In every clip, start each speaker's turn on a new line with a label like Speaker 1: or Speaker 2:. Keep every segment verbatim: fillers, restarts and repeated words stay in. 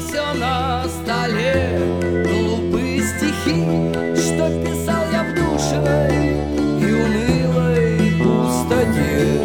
Speaker 1: все на столе. Глупые стихи, что писал я в душной и унылой пустоте.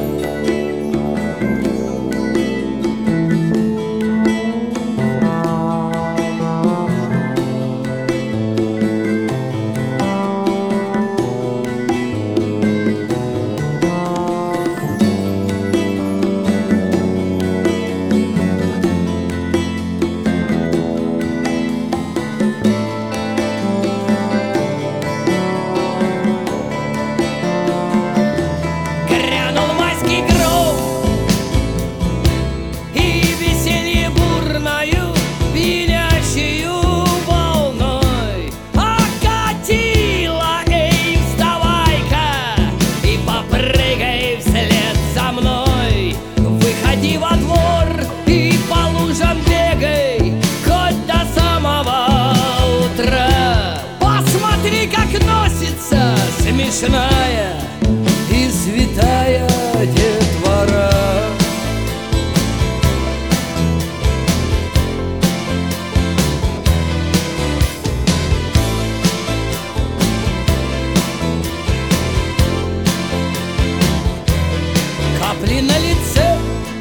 Speaker 1: Смешная и святая детвора. Капли на лице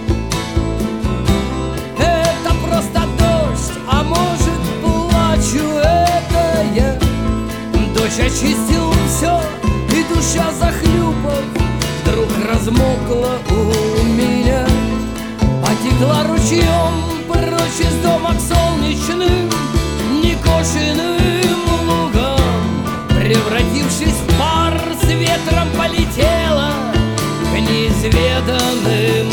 Speaker 1: — это просто дождь, а может, плачу, это я. Дождь очистил все, и душа, захлюпав, вдруг размокла у меня. Потекла ручьем прочь из дома к солнечным, некошенным лугам. Превратившись в пар, с ветром полетела к неизведанным